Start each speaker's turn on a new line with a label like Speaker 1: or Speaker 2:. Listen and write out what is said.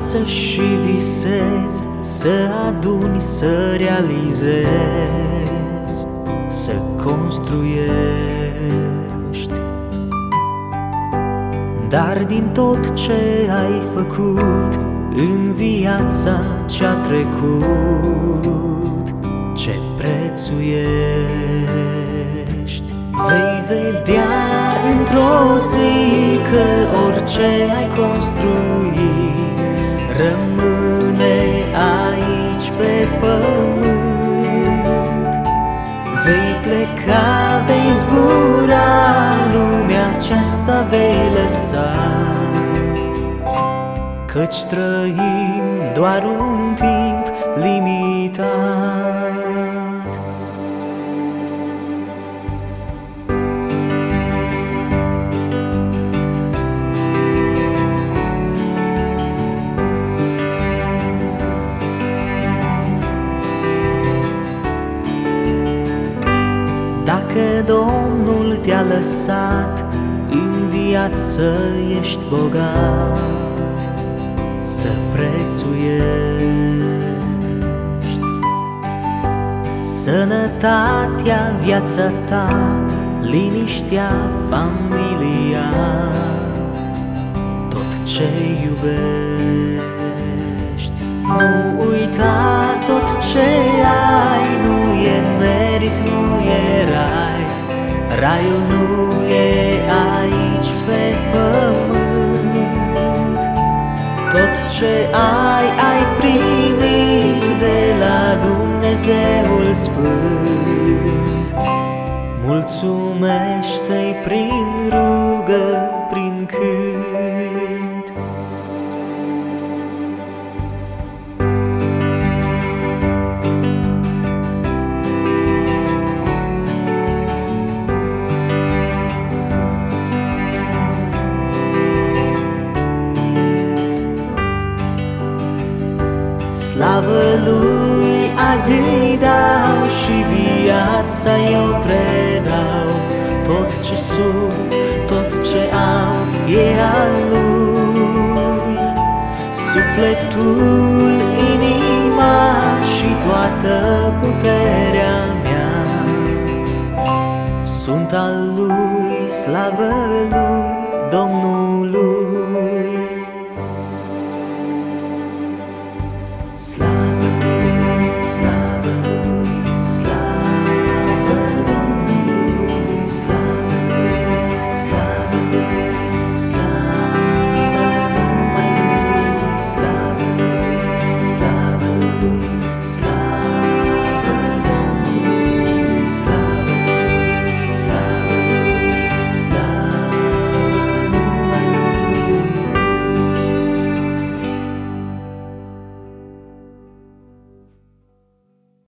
Speaker 1: viață și visezi să aduni, să realizezi, să construiești. Dar din tot ce ai făcut în viața ce-a trecut, ce prețuiești, vei vedea într-o zi că orice ai construit rămâne aici pe pământ. Vei pleca, vei zbura, lumea aceasta vei lăsa, căci trăim doar un timp limitat. Dacă Domnul te-a lăsat în viață, ești bogat, să prețuiești sănătatea, viața ta, liniștea, familia, tot ce iubești. Nu uita tot ce ai, nu e merit, nu e rai. Raiul nu e aici pe pământ. Tot ce ai primit de la Dumnezeul Sfânt. Mulțumește-i prin rugă, prin cânt. Slavă Lui azi îi dau și viața eu predau. Tot ce sunt, tot ce am e al Lui. Sufletul, inima și toată puterea mea sunt al Lui. Slavă